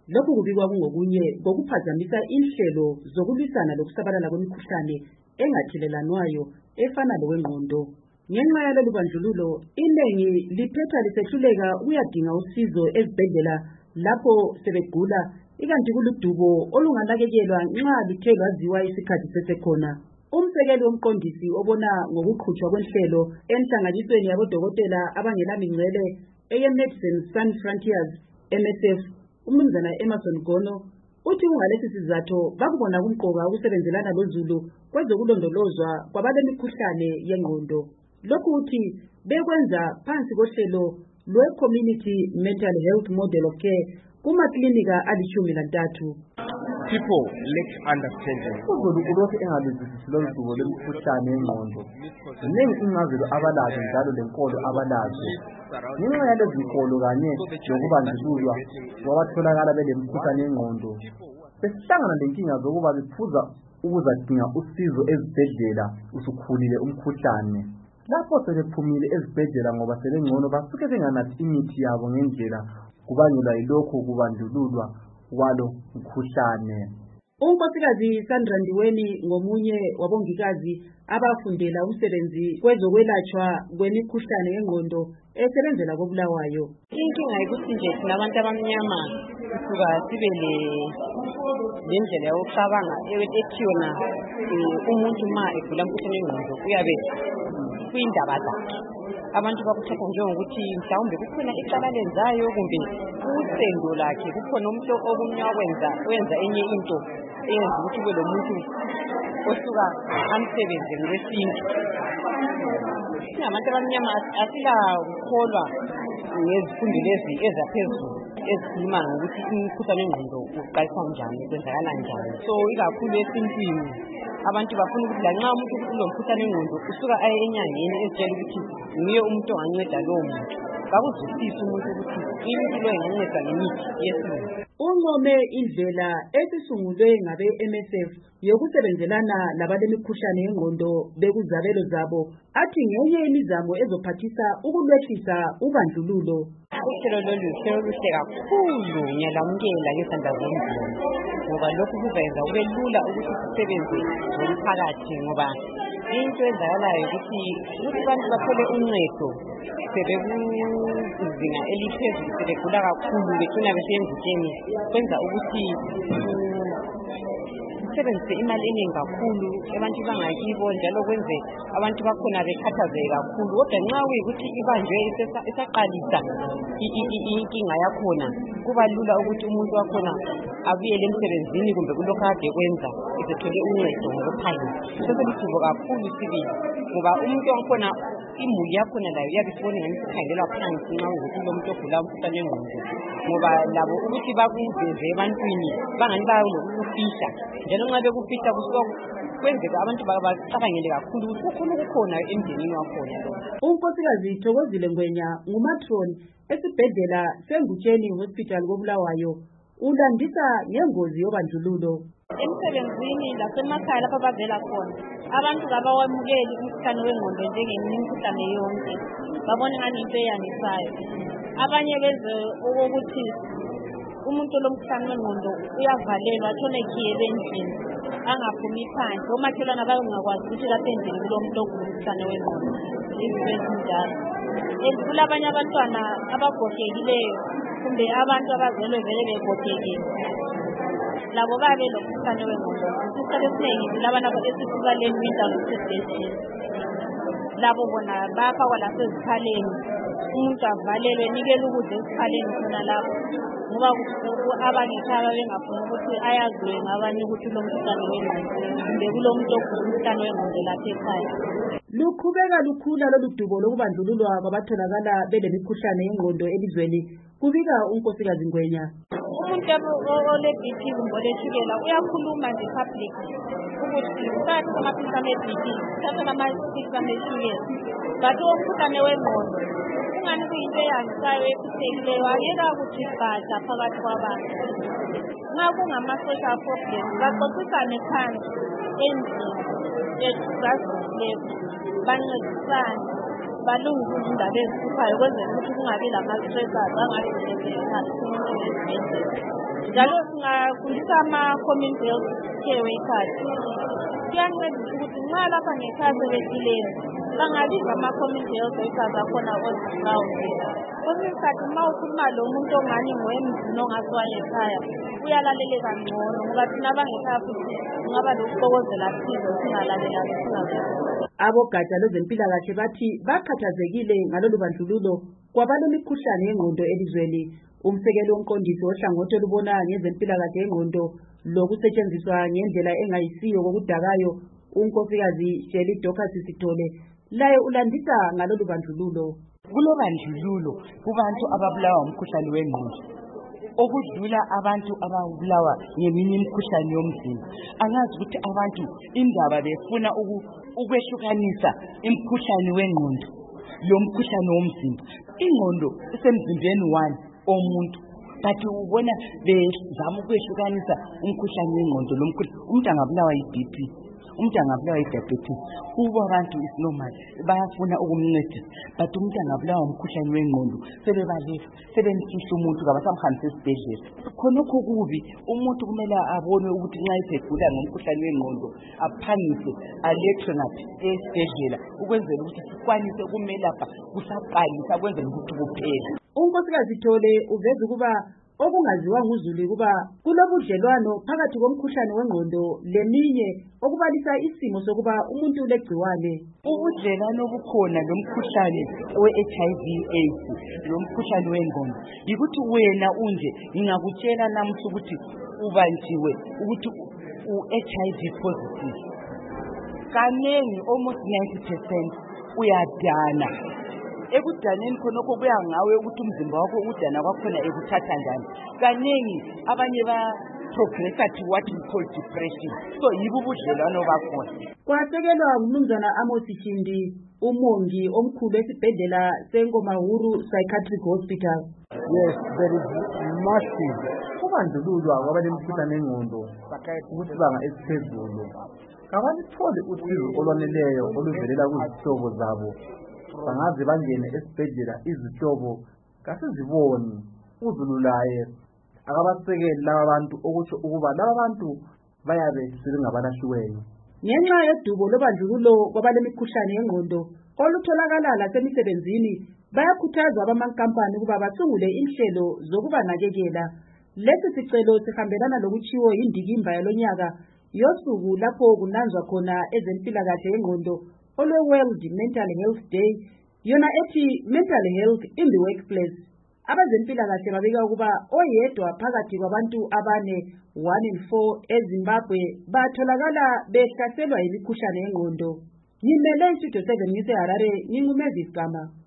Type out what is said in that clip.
Lokhu kubikwa kungokunye kokuphazamisa inhlelo zokulwisana lokusabalala kwemikhuhlane engathelelanwayo efana lowengqondo. Ngenxa yalolu bandlululo, iningi liphetha lisehluleka ukuyadinga usizo ezibhedlela lapho sebegula, ikanti kuludubo olunganakekelwa nxa lithe lwaziwa isikhathi sesekhona. Umsekeli womqondisi obona ngokuqhutshwa kwenhlelo enhlanganisweni yabodokotela abangela mingcele eye-Medicine Sans Frontiers, MSF, uMnumzana Emerson Gono, uthi kungalesi sizathu bakubona kumqoka ukusebenzelana lozulu kwezokulondolozwa kwabalemikhuhlane yengqondo. Lokhu uthi bekwenza phansi kohlelo lwe-Community Mental Health Model of Care kumaklinika ali-13. People lack understanding. Uzulu ulokhu engaluzwisisi lolu dubo lwemikhuhlane yengqondo. Ziningi incazelo abalazo njalo lenkolo abalazo. Ngenxa yalezi nkolo kanye nokubandlululwa kwabatholakala belemikhuhlane yengqondo, besihlangana lenkinga zokuba bephuza ukuzadinga usizo ezibhedlela usukhulile umkhuhlane. Lapho sebephumile ezibhedlela ngoba sebengcono basuke benganathi imithi yabo ngendlela, kubangelwa yilokhu kubandlululwa walo mkhuhlane. Unkosikazi Sandra Ndiweni ngomunye wabongikazi abafundela umsebenzi kwezokwelatshwa kwemikhuhlane yengqondo esebenzela koBulawayo. Inkinga ukuthi nje thina abantu abamnyama sisuka sibe lendlela yokucabanga ethiwona umuntu ma egula umkhuhlane wengqondo uyabe kuyindaba zakhe. Abantu bakuthatha njengokuthi mhlawumbe kukhona icala lenzayo kumbe usendo lakhe kukhona umuntu okumnya wenza enye into eyenza ukuthi kube lomuntu osuka amsebenze ngokwesintu. Abantu abamnyama asilakholwa ngezifundo lezi ezaphezulu ezikhuluma ngokuthi umkhuhlane wengqondo uqalisa njani, kwenzakala njani. So ikakhulu esintwini abantu bafuna ukuthi lanxa umuntu unomkhuhlane wengqondo usuka aye enyangeni ezitshela ukuthi nguye umuntu onganceda lowo muntu. Bakuzwisisa umuntu ukuthi into lo inganceda ngemithi yesintu. Uncome indlela esisungulwe ngabe-MSF yokusebenzelana labalemikhuhlane yengqondo bekuzabelo zabo, athi ngenye imizamo ezophathisa ukulwehlisa ubandlululo. Uhlelo lolu uhlelo oluhle kakhulu, ngiyalamukela ngesandla zombili ngoba lokhu kuzayenza kube lula ukuthi sisebenze nomphakathi, ngoba into enzakalayo ukuthi abantu bathole uncedo sebekuzinga eliphezulu, sebegula kakhulu, becina besengutsheni, kwenza ukuthi sisebenzise imali eningi kakhulu abantu bangakibo, njalo kwenze abantu bakhona bekhathazeke kakhulu. Kodwa nxa kuyikuthi ibanjwe isaqalisa inkinga yakhona, kuba lula ukuthi umuntu wakhona abuyele emsebenzini kumbe kulokho ade kwenza esethole uncedo ngokuphangisa. Seselidubo kakhulu sibili ngoba umuntu wakhona imuli yakhona layo iyabe isibona ngani sikhangelwa phansi nxa ukuthi lo muntu ogula umkhuhlane wengqondo, ngoba labo ukuthi bakuveze ebantwini bangani bayokufihla, njalo nxa bekufihla kusuka kwenzeka abantu bacabangele kakhulu ukuthi kukhona emndenini wakhona. Unkosikazi Thokozile Ngwenya ngumatron esibhedlela seNgutsheni Hospital koBulawayo, ulandisa ngengozi yobandlululo. Emsebenzini lasemakhaya lapho abavela khona abantu abawamukeli umkhuhlane wengqondo njengeminye imikhuhlane yonke, babona ngani into eyangisayo. Abanye benze okokuthi umuntu lomkhuhlane wengqondo uyavalelwa atshone ekhiyele endlini angaphumi phandle, omakhelwane abangakwazi ukuthi lapha endlini kulomuntu ogula umkhuhlane wengqondo, izinto ezinjalo. Kulabanye abantwana abagogekileyo kumbe abantu abazelwe vele begogekile, labo babe lomkhuhlane wengqondo. Isikhathi esiningi kulabana esisuka leminta nosesibhedlela, labo bona bafakwa lasezikhaleni, umuntu avalelwe nikele ukudla esikhaleni khona lapho, ngoba abangekhaya bengafuni ukuthi ayaziwe ngabanye ukuthi lo mkhuhlane wengqondo kumbe kulomuntu ogula umkhuhlane wengqondo lapha ekhaya. Luqhubeka lukhula lolu dubo lokubandlululwa kwabatholakala belemikhuhlane yengqondo elizweni, kubika unkosikazi Ngwenya. Umuntu ole-BP kumbe oleshukela uyakhuluma nje public ukuthi phakathi kwamaphilisi ame-BP uthathe amaphilisi ameshukela, but umkhuhlane wengqondo ungani kuyinto eyangisayo ephithekileyo, angeke akuthi bhaja phakathi kwabantu. Nxa kungama-social problems baxoxisane phansi endlini grassroots, bancedisane balungise izindaba ezihluphayo ukwenzela ukuthi kungabi lama-stressors angagcine sekhathi umuntu esibhedlela. njalo singafundisa ama-community health care workers. Kuyancedisa ukuthi nxa lapha ngekhaya sebedileni bangabiza ama-community health workers akhona on the ground. Kwesinye isikhathi uma ukhuluma lo muntu ongani ngowemzini ongasiwa ngekhaya uyalaleleka ngcono ngoba thina abangekhaya futhi kungaba lokuxokozela thize singalalela singazizwa. Abogatsha lwezempilakahle bathi bakhathazekile ngalolu bandlululo kwabalemikhuhlane yengqondo elizweni. Umsekeli womqondisi wohlangothi olubona ngezempilakahle yengqondo lokusetshenziswa ngendlela engayisiyo kokudakayo, unkosikazi Sheli Dorcas Sithole, laye ulandisa ngalolu bandlululo. Kulobandlululo kubantu ababulawa umkhuhlane wengqondo okudlula abantu ababulawa ngeminye imikhuhlane yomzimba. Angazi ukuthi abantu indaba befuna ukwehlukanisa imikhuhlane wengqondo lomkhuhlane womzimba. Ingqondo isemzimbeni wani omuntu, bathi ubona bezama ukwehlukanisa umkhuhlane wengqondo lomkhuhlane. Umuntu angabulawa yi-BP, umuntu angabulawa yi-diabetes, kubo abantu is normal, bayafuna ukumncedisa. But umuntu angabulawa umkhuhlane wengqondo sebebaleka, sebemfihla umuntu kabasamhambisa esibhedlela. Khonokho kubi. Umuntu kumele abone ukuthi nxa esegula ngomkhuhlane wengqondo aphangise alethwe ngaphi esibhedlela ukwenzela ukuthi sikwanise ukumelapha kusaqalisa ukwenzela ukuthi kuphele. Unkosikazi Sithole uveza ukuba okungaziwa nguzulu kuba kulobudlelwano phakathi komkhuhlane wengqondo leminye okubalisa isimo sokuba umuntu ulegciwane. Ubudlelwano obukhona lomkhuhlane we-HIV AIDS lomkhuhlane wengqondo yikuthi wena unje ngingakutshela namuhla ukuthi ubanjiwe ukuthi u-HIV positive, kanengi almost 90% uyadana. Ekudaneni khonokho kuya ngawe ukuthi umzimba wakho udana kwakhona ekuthatha njani. Kanengi abanye progressa to what we call depression. So yibo ubudlelwano bakhona. Kwasekelwa ngumnumzana Amos Chindi, umongi omkhulu esibhedlela seNkomahuru Psychiatric Hospital. Yes, there is massive kubandlululwa kwabalemikhuhlane yengqondo ukuthi banga esiphezulu. Kabalithole usizo olwaneleyo oluvelela kuzihlobo zabo. Bangaze bangene esibhedlela izihlobo kasiziboni uzululaye akabasekeli laba bantu okutsho ukuba laba bantu bayabe sebengabalahliweyo. Ngenxa yedubo lobandlululo kwabalemikhuhlane yengqondo olutholakala lasemisebenzini, bayakhuthazwa abamankampani ukuba basungule inhlelo zokubanakekela. Lesi sicelo sihambelana lokutshiwo yindikimba yalonyaka yosuku lapho kunanzwa khona ezempilakahle yengqondo olwe-World Mental Health Day, yona ethi Mental Health in the Workplace. Abezempilakahle babika ukuba oyedwa phakathi kwabantu abane 1 in 4 eZimbabwe batholakala behlaselwa yimikhuhlane yengqondo. Ngimele istudio 7 ngise Harare, ngingumezi Gama.